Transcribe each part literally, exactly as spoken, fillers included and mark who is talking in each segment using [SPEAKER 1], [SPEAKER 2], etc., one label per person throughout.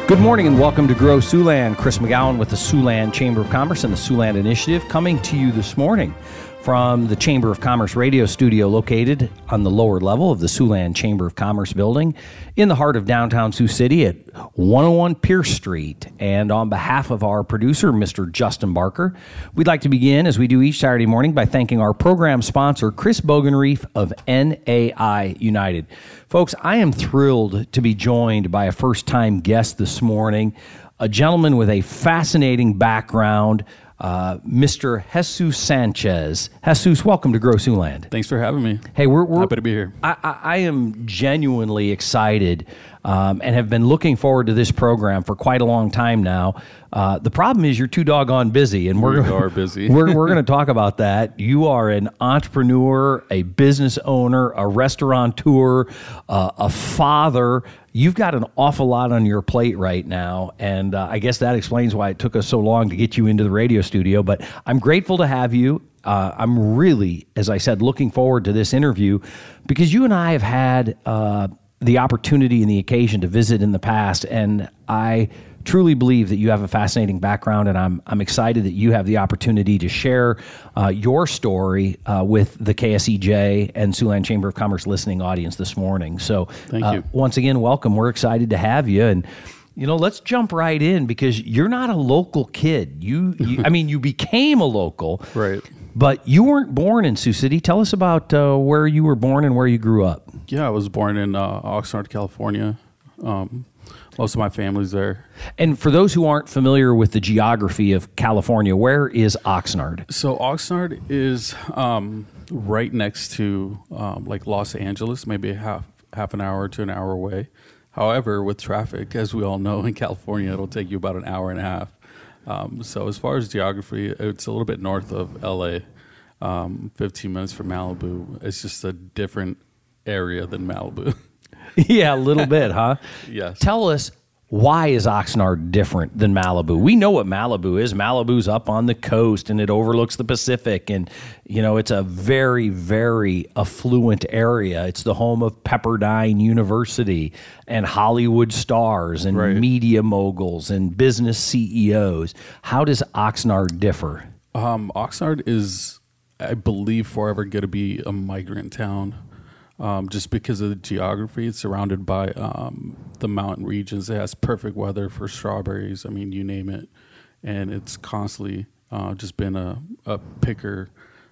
[SPEAKER 1] Good morning and welcome to Grow Siouxland. Chris McGowan with the Siouxland Chamber of Commerce and the Siouxland Initiative coming to you this morning from the Chamber of Commerce radio studio located on the lower level of the Siouxland Chamber of Commerce building in the heart of downtown Sioux City at one oh one Pierce Street. And on behalf of our producer, Mister Justin Barker, we'd like to begin, as we do each Saturday morning, by thanking our program sponsor, Chris Bogenreef of N A I United. Folks, I am thrilled to be joined by a first-time guest this morning, a gentleman with a fascinating background, Uh, Mister Jesus Sanchez. Jesus, welcome to Grow Siouxland.
[SPEAKER 2] Thanks for having me.
[SPEAKER 1] Hey, we're, we're
[SPEAKER 2] happy to be here.
[SPEAKER 1] I, I, I am genuinely excited um, and have been looking forward to this program for quite a long time now. Uh, the problem is you're too doggone busy, and we're
[SPEAKER 2] we are busy.
[SPEAKER 1] we're we're going to talk about that. You are an entrepreneur, a business owner, a restaurateur, uh, a father. You've got an awful lot on your plate right now, and uh, I guess that explains why it took us so long to get you into the radio studio. But I'm grateful to have you. Uh, I'm really, as I said, looking forward to this interview because you and I have had uh, the opportunity and the occasion to visit in the past, and I truly believe that you have a fascinating background, and I'm I'm excited that you have the opportunity to share uh, your story uh, with the K S E J and Siouxland Chamber of Commerce listening audience this morning. So,
[SPEAKER 2] Thank
[SPEAKER 1] uh,
[SPEAKER 2] you.
[SPEAKER 1] once again, welcome. We're excited to have you, and you know, let's jump right in because you're not a local kid. You, you I mean, you became a local,
[SPEAKER 2] Right.
[SPEAKER 1] But you weren't born in Sioux City. Tell us about uh, where you were born and where you grew up.
[SPEAKER 2] Yeah, I was born in uh, Oxnard, California. Um, most of my family's there.
[SPEAKER 1] And for those who aren't familiar with the geography of California, where is Oxnard?
[SPEAKER 2] So Oxnard is um, right next to um, like Los Angeles, maybe half half an hour to an hour away. However, with traffic, as we all know, in California, it'll take you about an hour and a half. Um, so as far as geography, it's a little bit north of L A, um, fifteen minutes from Malibu. It's just a different area than Malibu.
[SPEAKER 1] Yeah, a little bit, huh?
[SPEAKER 2] Yes.
[SPEAKER 1] Tell us, why is Oxnard different than Malibu? We know what Malibu is. Malibu's up on the coast, and it overlooks the Pacific, and, you know, it's a very, very affluent area. It's the home of Pepperdine University and Hollywood stars and
[SPEAKER 2] Right.
[SPEAKER 1] media moguls and business C E Os. How does Oxnard differ?
[SPEAKER 2] Um, Oxnard is, I believe, forever going to be a migrant town. Um, just because of the geography, it's surrounded by um, the mountain regions. It has perfect weather for strawberries. I mean, you name it. And it's constantly uh, just been a, a picker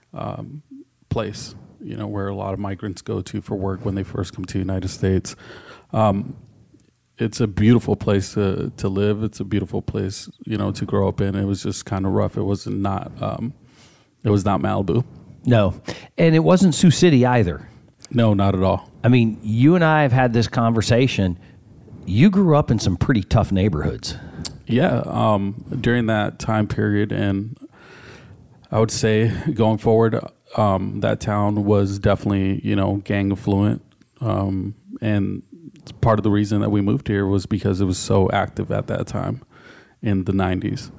[SPEAKER 2] um, place, you know, where a lot of migrants go to for work when they first come to the United States. Um, it's a beautiful place to, to live. It's a beautiful place, you know, to grow up in. It was just kind of rough. It was not, um, it was not Malibu.
[SPEAKER 1] No. And it wasn't Sioux City either.
[SPEAKER 2] No, not at all.
[SPEAKER 1] I mean, you and I have had this conversation. You grew up in some pretty tough neighborhoods.
[SPEAKER 2] Yeah, um, during that time period, and I would say going forward, um, that town was definitely, you know, gang affluent. Um, and part of the reason that we moved here was because it was so active at that time in the nineties.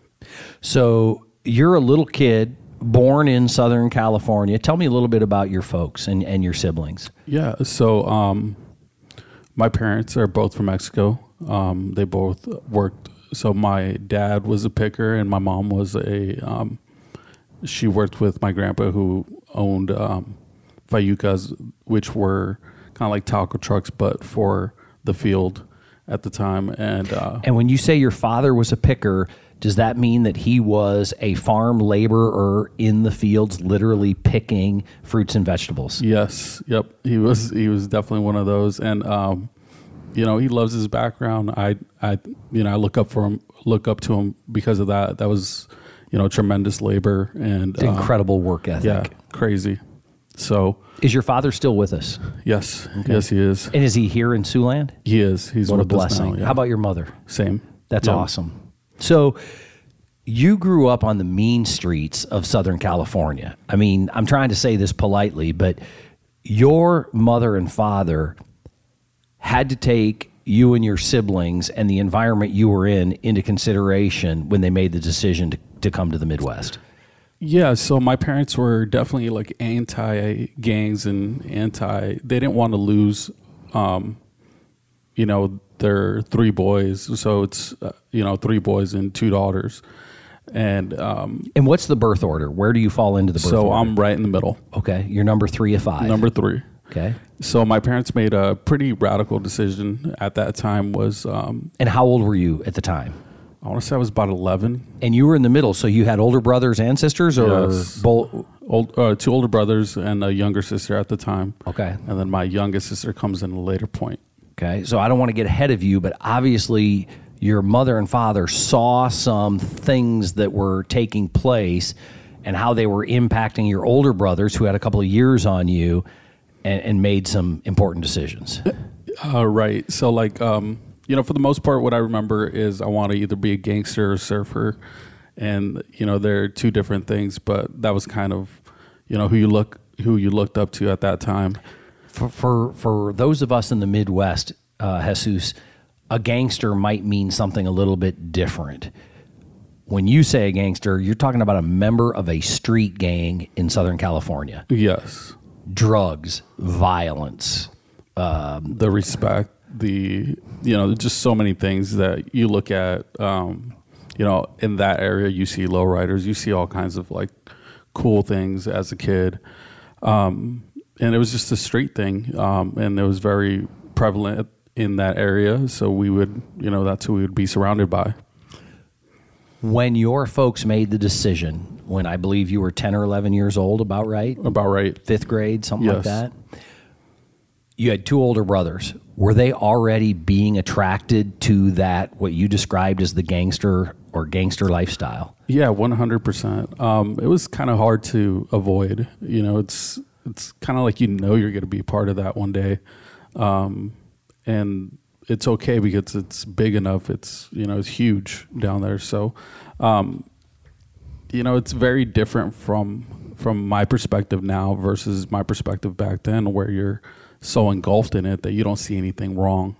[SPEAKER 1] So you're a little kid born in Southern California. Tell me a little bit about your folks and, and your siblings.
[SPEAKER 2] Yeah, so um, my parents are both from Mexico. Um, they both worked. So my dad was a picker, and my mom was a. Um, she worked with my grandpa, who owned um, Fayucas, which were kind of like taco trucks, but for the field at the time. And uh,
[SPEAKER 1] And when you say your father was a picker, does that mean that he was a farm laborer in the fields, literally picking fruits and vegetables?
[SPEAKER 2] yes, yep, he was. He was definitely one of those, and um, you know, he loves his background. I, I, you know, I look up for him, look up to him because of that. That was, you know, tremendous labor and
[SPEAKER 1] It's incredible work ethic.
[SPEAKER 2] Yeah, crazy. So,
[SPEAKER 1] Is your father still with us?
[SPEAKER 2] yes, yes, he is.
[SPEAKER 1] And is he here in Siouxland?
[SPEAKER 2] He is. He's
[SPEAKER 1] What a
[SPEAKER 2] with us
[SPEAKER 1] blessing.
[SPEAKER 2] now, yeah.
[SPEAKER 1] How about your mother?
[SPEAKER 2] Same.
[SPEAKER 1] That's
[SPEAKER 2] Yeah.
[SPEAKER 1] awesome. So you grew up on the mean streets of Southern California. I mean, I'm trying to say this politely, but your mother and father had to take you and your siblings and the environment you were in into consideration when they made the decision to, to come to the Midwest.
[SPEAKER 2] Yeah, so my parents were definitely like anti-gangs and anti. They didn't want to lose, um, you know, they're three boys, so it's uh, you know three boys and two daughters. And um,
[SPEAKER 1] and what's the birth order? Where do you fall into the birth
[SPEAKER 2] so
[SPEAKER 1] order?
[SPEAKER 2] I'm right in the middle.
[SPEAKER 1] Okay, you're number three of five.
[SPEAKER 2] Number three.
[SPEAKER 1] Okay.
[SPEAKER 2] So my parents made a pretty radical decision at that time. Was um,
[SPEAKER 1] and how old were you at the time?
[SPEAKER 2] I want to say I was about eleven.
[SPEAKER 1] And you were in the middle, so you had older brothers and sisters, or
[SPEAKER 2] Yes.
[SPEAKER 1] both?
[SPEAKER 2] Old, uh, two older brothers and a younger sister at the time.
[SPEAKER 1] Okay.
[SPEAKER 2] And then my youngest sister comes in a later point.
[SPEAKER 1] Okay, so I don't want to get ahead of you, but obviously your mother and father saw some things that were taking place and how they were impacting your older brothers who had a couple of years on you, and, and made some important decisions.
[SPEAKER 2] Uh, right. So, like, um, you know, for the most part, what I remember is I want to either be a gangster or a surfer. And, you know, they're two different things, but that was kind of, you know, who you look, who you looked up to at that time.
[SPEAKER 1] For for, for those of us in the Midwest, uh, Jesus, a gangster might mean something a little bit different. When you say a gangster, you're talking about a member of a street gang in Southern California.
[SPEAKER 2] Yes.
[SPEAKER 1] Drugs, violence.
[SPEAKER 2] Um, the respect, the, you know, just so many things that you look at, um, you know, in that area, you see lowriders, you see all kinds of like cool things as a kid. Um, and it was just a street thing. Um, and it was very prevalent in that area. So we would, you know, that's who we would be surrounded by.
[SPEAKER 1] When your folks made the decision, when I believe you were ten or eleven years old, about right?
[SPEAKER 2] About right.
[SPEAKER 1] Fifth grade, something like
[SPEAKER 2] Yes.
[SPEAKER 1] that. You had two older brothers. Were they already being attracted to that, what you described as the gangster or gangster lifestyle?
[SPEAKER 2] Yeah, one hundred percent. Um, it was kind of hard to avoid. You know, it's it's kind of like you know you're going to be a part of that one day. Um, and it's okay because it's big enough. It's, you know, it's huge down there. So, um, you know, it's very different from from my perspective now versus my perspective back then, where you're so engulfed in it that you don't see anything wrong.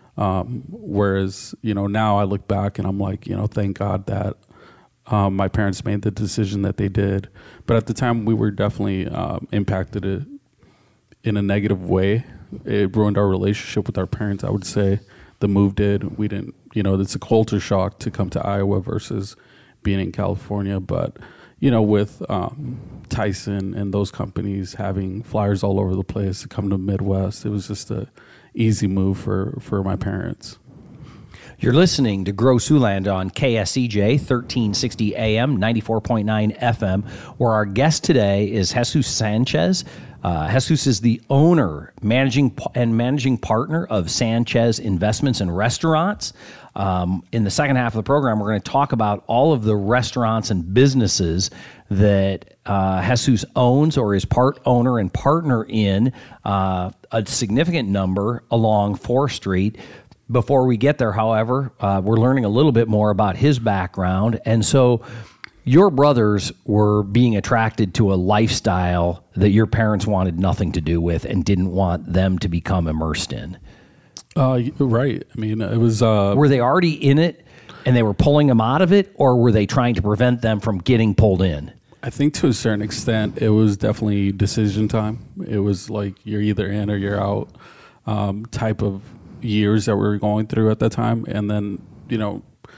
[SPEAKER 2] Um, whereas, you know, now I look back and I'm like, you know, thank God that um, my parents made the decision that they did. But at the time, we were definitely uh, impacted it in a negative way. It ruined our relationship with our parents, I would say. The move did. We didn't, you know, it's a culture shock to come to Iowa versus being in California. But, you know, with um, Tyson and those companies having flyers all over the place to come to the Midwest, it was just a easy move for, for my parents.
[SPEAKER 1] You're listening to Grow Siouxland on K S E J, thirteen sixty A M, ninety-four point nine F M, where our guest today is Jesus Sanchez. Uh, Jesus is the owner, managing and managing partner of Sanchez Investments and Restaurants. Um, in the second half of the program, we're going to talk about all of the restaurants and businesses that uh, Jesus owns or is part owner and partner in, uh, a significant number along fourth Street. Before we get there, however, uh, we're learning a little bit more about his background. And so your brothers were being attracted to a lifestyle that your parents wanted nothing to do with and didn't want them to become immersed in.
[SPEAKER 2] Uh, right. I mean, it was... Uh,
[SPEAKER 1] were they already in it and they were pulling them out of it, or were they trying to prevent them from getting pulled in?
[SPEAKER 2] I think to a certain extent, it was definitely decision time. It was like you're either in or you're out um, type of years that we were going through at that time. And then, you know,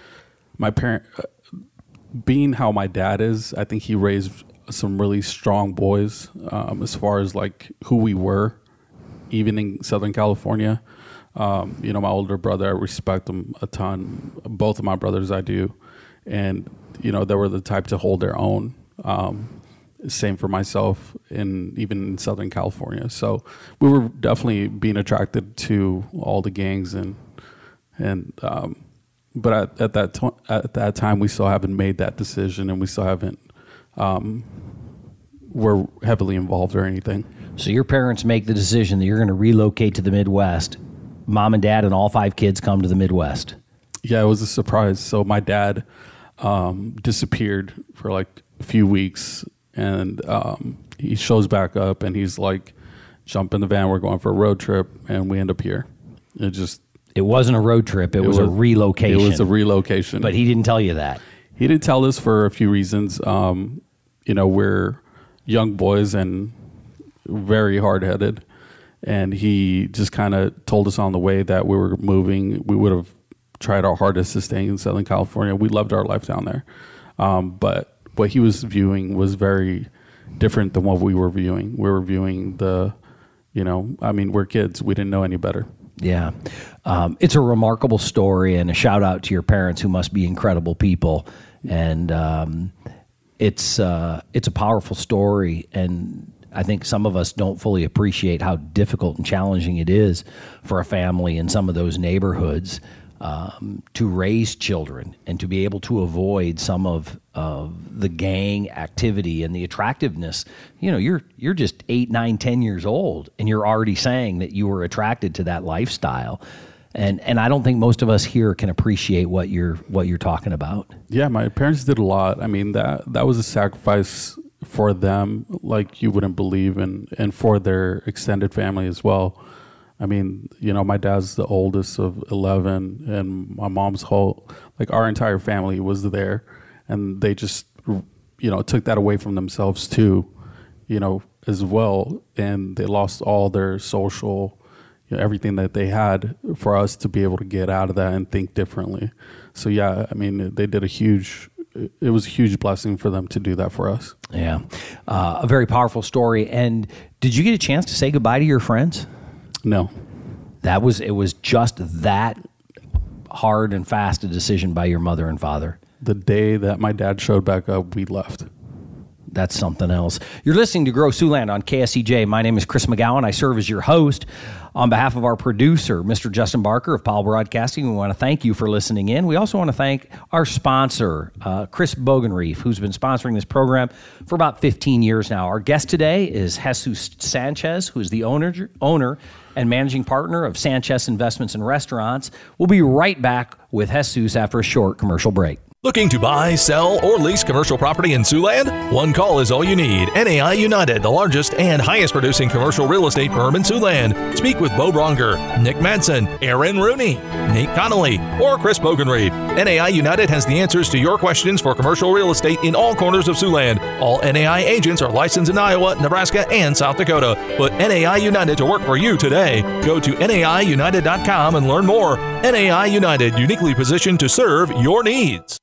[SPEAKER 2] my parent, uh, being how my dad is, I think he raised some really strong boys um, as far as like who we were, even in Southern California. Um, you know, my older brother, I respect him a ton. Both of my brothers, I do. And, you know, they were the type to hold their own. Um, same for myself, and even in Southern California. So we were definitely being attracted to all the gangs, and and um, but at, at that to- at that time, we still haven't made that decision, and we still haven't um, we're heavily involved or anything.
[SPEAKER 1] So your parents make the decision that you're going to relocate to the Midwest. Mom and dad and all five kids come to the Midwest.
[SPEAKER 2] Yeah, it was a surprise. So my dad um, disappeared for like a few weeks. And um, he shows back up, and he's like, "Jump in the van. We're going for a road trip," and we end up here. It just
[SPEAKER 1] it wasn't a road trip. It, it was, was a relocation.
[SPEAKER 2] It was a relocation.
[SPEAKER 1] But he didn't tell you that.
[SPEAKER 2] He didn't tell us for a few reasons. Um, you know, we're young boys and very hard headed, and he just kind of told us on the way that we were moving. We would have tried our hardest to stay in Southern California. We loved our life down there, um, but what he was viewing was very different than what we were viewing. We were viewing the, you know, I mean, we're kids. We didn't know any better.
[SPEAKER 1] Yeah. Um, it's a remarkable story, and a shout out to your parents, who must be incredible people. And um, it's uh, it's a powerful story, and I think some of us don't fully appreciate how difficult and challenging it is for a family in some of those neighborhoods um, to raise children and to be able to avoid some of of the gang activity and the attractiveness. You know, you're you're just eight, nine, ten years old, and you're already saying that you were attracted to that lifestyle. And and I don't think most of us here can appreciate what you're what you're talking about.
[SPEAKER 2] Yeah, my parents did a lot. I mean, that that was a sacrifice for them, like you wouldn't believe, and and for their extended family as well. I mean, you know, my dad's the oldest of eleven, and my mom's whole, like our entire family was there, and they just, you know, took that away from themselves too, you know, as well, and they lost all their social, you know, everything that they had for us to be able to get out of that and think differently. So yeah, I mean, they did a huge, it was a huge blessing for them to do that for us.
[SPEAKER 1] Yeah, uh, a very powerful story. And did you get a chance to say goodbye to your friends?
[SPEAKER 2] No.
[SPEAKER 1] That was, it was just that hard and fast a decision by your mother and father.
[SPEAKER 2] The day that my dad showed back up, we left.
[SPEAKER 1] That's something else. You're listening to Grow Siouxland on K S E J. My name is Chris McGowan. I serve as your host. On behalf of our producer, Mister Justin Barker of Powell Broadcasting, we want to thank you for listening in. We also want to thank our sponsor, uh, Chris Bogenreef, who's been sponsoring this program for about fifteen years now. Our guest today is Jesus Sanchez, who is the owner, owner and managing partner of Sanchez Investments and Restaurants. We'll be right back with Jesus after a short commercial break.
[SPEAKER 3] Looking to buy, sell, or lease commercial property in Siouxland? One call is all you need. N A I United, the largest and highest producing commercial real estate firm in Siouxland. Speak with Bo Bronger, Nick Madsen, Aaron Rooney, Nate Connolly, or Chris Bogenreef. N A I United has the answers to your questions for commercial real estate in all corners of Siouxland. All N A I agents are licensed in Iowa, Nebraska, and South Dakota. Put N A I United to work for you today. Go to N A I united dot com and learn more. N A I United, uniquely positioned to serve your needs.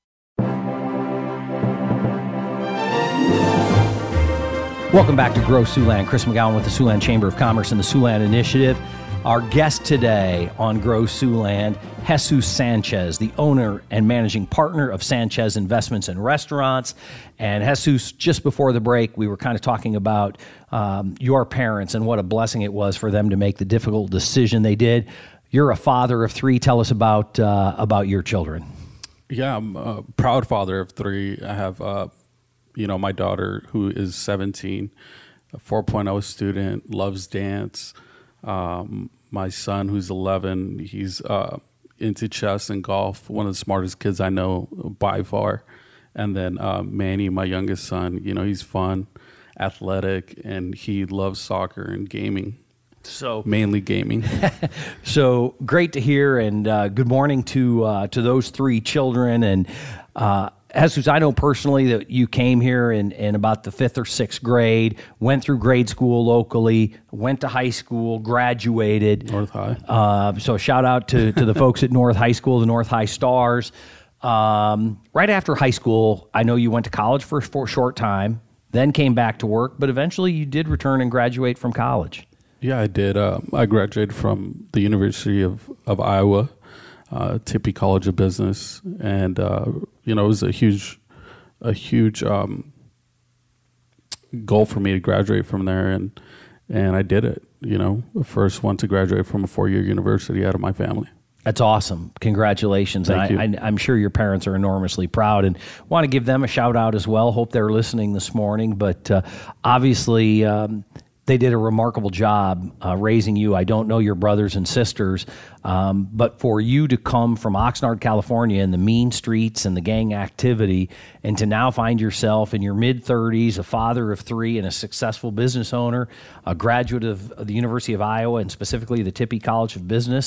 [SPEAKER 1] Welcome back to Grow Siouxland. Chris McGowan with the Siouxland Chamber of Commerce and the Siouxland Initiative. Our guest today on Grow Siouxland, Jesus Sanchez, the owner and managing partner of Sanchez Investments and Restaurants. And Jesus, just before the break, we were kind of talking about um, your parents and what a blessing it was for them to make the difficult decision they did. You're a father of three. Tell us about uh, about your children.
[SPEAKER 2] Yeah, I'm a proud father of three. I have uh, you know, my daughter, who is seventeen, a four point oh student, loves dance. Um, my son, who's eleven, he's uh, into chess and golf, one of the smartest kids I know by far. And then uh, Manny, my youngest son, you know, he's fun, athletic, and he loves soccer and gaming.
[SPEAKER 1] So
[SPEAKER 2] mainly gaming.
[SPEAKER 1] So great to hear, and uh, good morning to uh, to those three children. And uh, Jesus, I know personally that you came here in, in about the fifth or sixth grade, went through grade school locally, went to high school, graduated.
[SPEAKER 2] North High.
[SPEAKER 1] Uh, so shout out to, to the folks at North High School, the North High Stars. Um, right after high school, I know you went to college for, for a short time, then came back to work, but eventually you did return and graduate from college.
[SPEAKER 2] Yeah, I did. Uh, I graduated from the University of, of Iowa. Uh, Tippie College of Business, and uh, you know, it was a huge, a huge um, goal for me to graduate from there, and and I did it. You know, the first one to graduate from a four-year university out of my family.
[SPEAKER 1] That's awesome. Congratulations.
[SPEAKER 2] Thank
[SPEAKER 1] and I, I, I'm sure your parents are enormously proud, and want to give them a shout out as well. Hope they're listening this morning, but uh, obviously um, they did a remarkable job uh, raising you. I don't know your brothers and sisters, um, but for you to come from Oxnard, California, and the mean streets and the gang activity, and to now find yourself in your mid-thirties, a father of three and a successful business owner, a graduate of, of the University of Iowa and specifically the Tippie College of Business,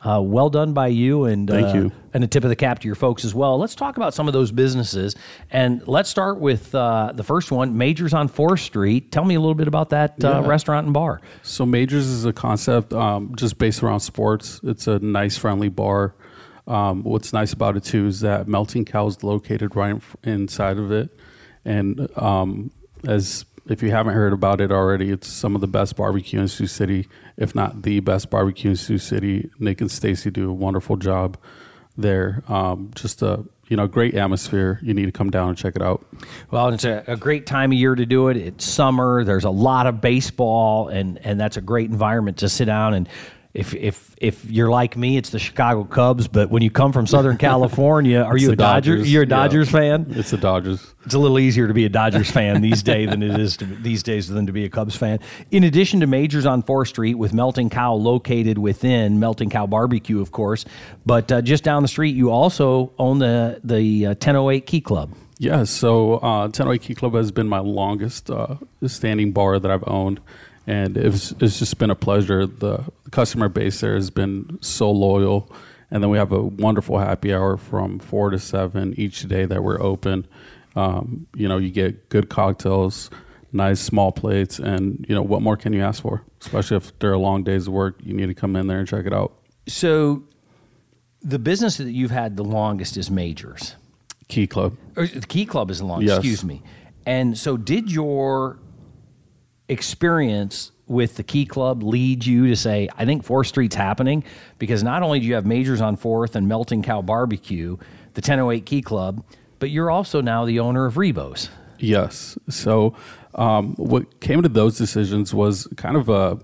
[SPEAKER 1] Uh, well done by you, and
[SPEAKER 2] Thank
[SPEAKER 1] uh,
[SPEAKER 2] you.
[SPEAKER 1] and a tip of the cap to your folks as well. Let's talk about some of those businesses, and let's start with uh, the first one, Majors on fourth Street. Tell me a little bit about that uh,
[SPEAKER 2] Yeah.
[SPEAKER 1] restaurant and bar.
[SPEAKER 2] So Majors is a concept um, just based around sports. It's a nice, friendly bar. Um, what's nice about it too is that Melting Cow is located right in, f- inside of it, and um, as if you haven't heard about it already, it's some of the best barbecue in Sioux City, if not the best barbecue in Sioux City. Nick and Stacy do a wonderful job there. Um, just a you know great atmosphere. You need to come down and check it out.
[SPEAKER 1] Well, it's a, a great time of year to do it. It's summer. There's a lot of baseball, and, and that's a great environment to sit down. And if if if you're like me, it's the Chicago Cubs. But when you come from Southern California, are
[SPEAKER 2] It's
[SPEAKER 1] you
[SPEAKER 2] the
[SPEAKER 1] a Dodger?
[SPEAKER 2] Dodgers.
[SPEAKER 1] You're a
[SPEAKER 2] Yeah.
[SPEAKER 1] Dodgers fan?
[SPEAKER 2] It's the Dodgers.
[SPEAKER 1] It's a little easier to be a Dodgers fan these days than it is to, these days than to be a Cubs fan. In addition to Majors on fourth Street, with Melting Cow located within Melting Cow Barbecue, of course, but uh, just down the street, you also own the the uh, ten oh eight Key Club.
[SPEAKER 2] Yeah, so uh, ten oh eight Key Club has been my longest uh, standing bar that I've owned, and it's, it's just been a pleasure. The customer base there has been so loyal, and then we have a wonderful happy hour from four to seven each day that we're open. Um, you know, you get good cocktails, nice small plates, and, you know, what more can you ask for? Especially if there are long days of work, you need to come in there and check it out.
[SPEAKER 1] So the business that you've had the longest is Majors.
[SPEAKER 2] Key Club.
[SPEAKER 1] Or the Key Club is the longest,
[SPEAKER 2] Yes.
[SPEAKER 1] excuse me. And so did your experience with the Key Club lead you to say, I think fourth Street's happening? Because not only do you have Majors on fourth and Melting Cow Barbecue, the ten oh eight Key Club, but you're also now the owner of Rebos.
[SPEAKER 2] Yes. So um, what came to those decisions was kind of a,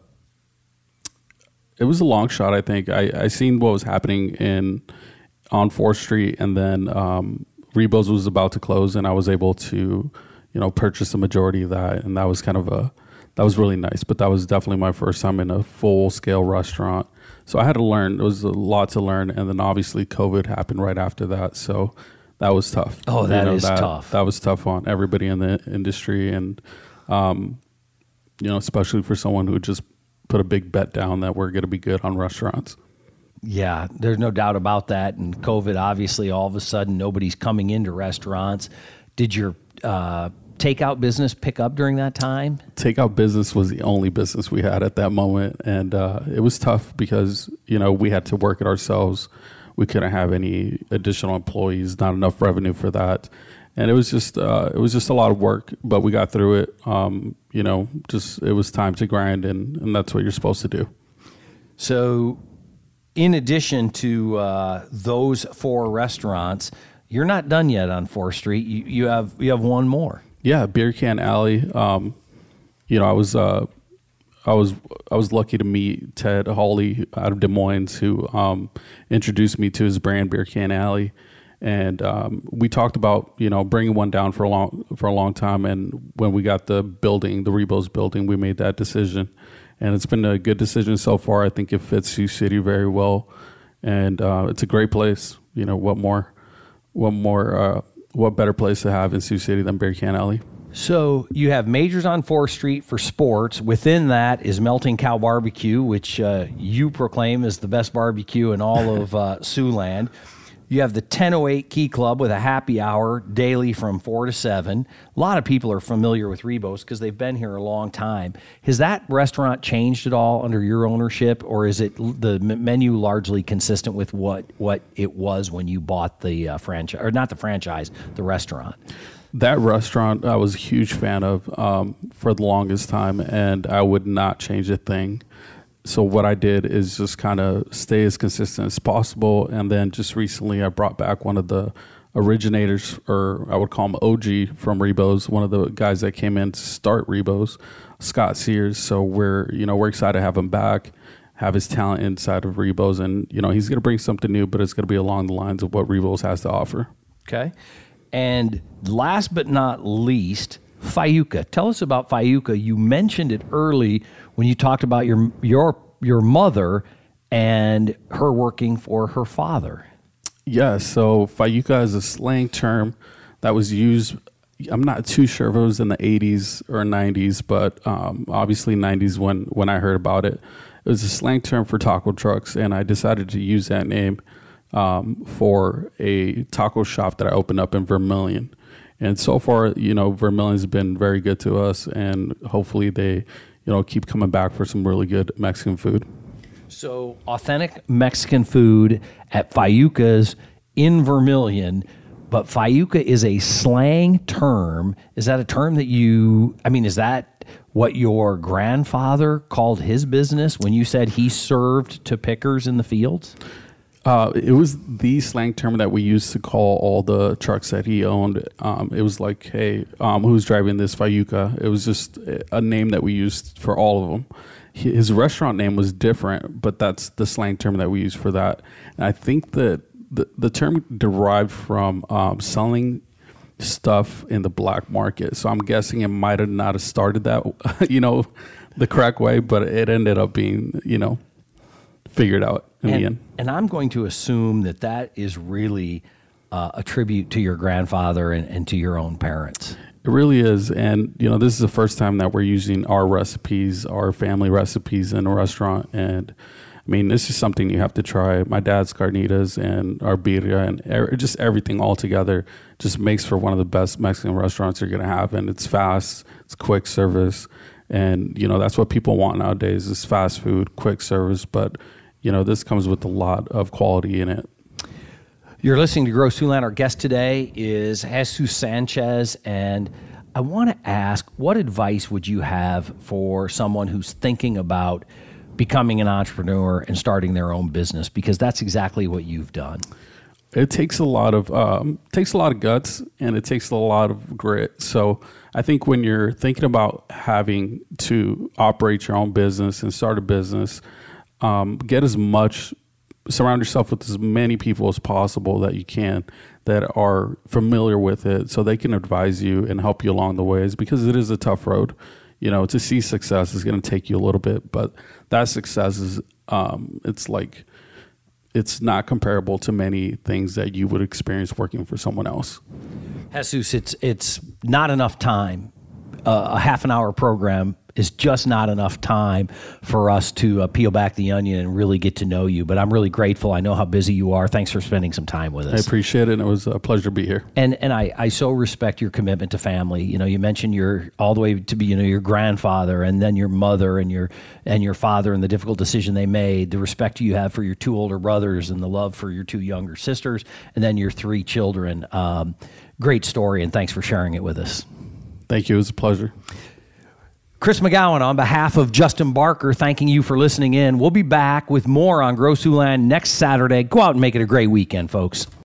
[SPEAKER 2] it was a long shot, I think. I, I seen what was happening in on fourth Street, and then um, Rebos was about to close, and I was able to, you know, purchase the majority of that, and that was kind of a, that was really nice. But that was definitely my first time in a full-scale restaurant. So I had to learn. There was a lot to learn, and then obviously COVID happened right after that, so that was tough.
[SPEAKER 1] Oh, that is
[SPEAKER 2] that,
[SPEAKER 1] tough.
[SPEAKER 2] That was tough on everybody in the industry, and um, you know, especially for someone who just put a big bet down that we're going to be good on restaurants.
[SPEAKER 1] Yeah, there's no doubt about that. And COVID, obviously, all of a sudden, nobody's coming into restaurants. Did your uh, takeout business pick up during that time?
[SPEAKER 2] Takeout business was the only business we had at that moment, and uh, it was tough because, you know, we had to work it ourselves. We couldn't have any additional employees, not enough revenue for that. And it was just uh, it was just a lot of work, but we got through it. Um, you know, just it was time to grind, and, and that's what you're supposed to do.
[SPEAKER 1] So in addition to uh, those four restaurants, you're not done yet on fourth Street. You, you have you have one more.
[SPEAKER 2] Yeah, Beer Can Alley. Um, you know, I was uh, I was I was lucky to meet Ted Hawley out of Des Moines, who um, introduced me to his brand Beer Can Alley, and um, we talked about you know bringing one down for a long for a long time. And when we got the building, the Rebos building, we made that decision, and it's been a good decision so far. I think it fits Sioux City very well, and uh, it's a great place. You know, what more, what more, uh, what better place to have in Sioux City than Beer Can Alley?
[SPEAKER 1] So you have Majors on fourth Street for sports. Within that is Melting Cow Barbecue, which uh, you proclaim is the best barbecue in all of uh, Siouxland. You have the ten oh eight Key Club with a happy hour daily from four to seven. A lot of people are familiar with Rebos because they've been here a long time. Has that restaurant changed at all under your ownership, or is it the m- menu largely consistent with what, what it was when you bought the uh, franchise, or not the franchise, the restaurant?
[SPEAKER 2] That restaurant I was a huge fan of um, for the longest time, and I would not change a thing. So what I did is just kind of stay as consistent as possible. And then just recently I brought back one of the originators, or I would call him O G from Rebos, one of the guys that came in to start Rebos, Scott Sears. So we're, you know, we're excited to have him back, have his talent inside of Rebos. And, you know, he's going to bring something new, but it's going to be along the lines of what Rebos has to offer.
[SPEAKER 1] Okay. And last but not least, Fayuca. Tell us about Fayuca. You mentioned it early when you talked about your your your mother and her working for her father.
[SPEAKER 2] Yeah, so Fayuca is a slang term that was used. I'm not too sure if it was in the eighties or nineties, but um, obviously nineties when, when I heard about it. it was a slang term for taco trucks, and I decided to use that name um, for a taco shop that I opened up in Vermilion. And so far, you know, Vermilion's been very good to us, and hopefully they, you know, keep coming back for some really good Mexican food.
[SPEAKER 1] So authentic Mexican food at Fayuca's in Vermilion, but Fayuca is a slang term. Is that a term that you, I mean, is that what your grandfather called his business when you said he served to pickers in the fields?
[SPEAKER 2] Uh, it was the slang term that we used to call all the trucks that he owned. Um, it was like, hey, um, who's driving this Fayuca? It was just a name that we used for all of them. His restaurant name was different, but that's the slang term that we use for that. And I think that the, the term derived from um, selling stuff in the black market. So I'm guessing it might have not have started that, you know, the correct way, but it ended up being, you know, figured out in
[SPEAKER 1] and,
[SPEAKER 2] the end.
[SPEAKER 1] And I'm going to assume that that is really uh, a tribute to your grandfather and, and to your own parents.
[SPEAKER 2] It really is. And, you know, this is the first time that we're using our recipes, our family recipes in a restaurant. And, I mean, this is something you have to try. My dad's carnitas and our birria and er- just everything all together just makes for one of the best Mexican restaurants you're going to have. And it's fast. It's quick service. And, you know, that's what people want nowadays is fast food, quick service. But, you know, this comes with a lot of quality in it.
[SPEAKER 1] You're listening to Grow Siouxland. Our guest today is Jesus Sanchez, and I want to ask, what advice would you have for someone who's thinking about becoming an entrepreneur and starting their own business? Because that's exactly what you've done.
[SPEAKER 2] It takes a lot of um, takes a lot of guts, and it takes a lot of grit. So I think when you're thinking about having to operate your own business and start a business, um, get as much. Surround yourself with as many people as possible that you can that are familiar with it so they can advise you and help you along the ways, because it is a tough road. You know, to see success is going to take you a little bit, but that success is, um, it's like, it's not comparable to many things that you would experience working for someone else.
[SPEAKER 1] Jesus, it's, it's not enough time. Uh, a half an hour program is just not enough time for us to uh, peel back the onion and really get to know you. But I'm really grateful. I know how busy you are. Thanks for spending some time with us.
[SPEAKER 2] I appreciate it. And it was a pleasure to be here.
[SPEAKER 1] And and I, I so respect your commitment to family. You know, you mentioned your all the way to be, you know, your grandfather and then your mother and your and your father and the difficult decision they made, the respect you have for your two older brothers and the love for your two younger sisters, and then your three children. Um, great story, and thanks for sharing it with us.
[SPEAKER 2] Thank you. It was a pleasure.
[SPEAKER 1] Chris McGowan, on behalf of Justin Barker, thanking you for listening in. We'll be back with more on Grow Siouxland next Saturday. Go out and make it a great weekend, folks.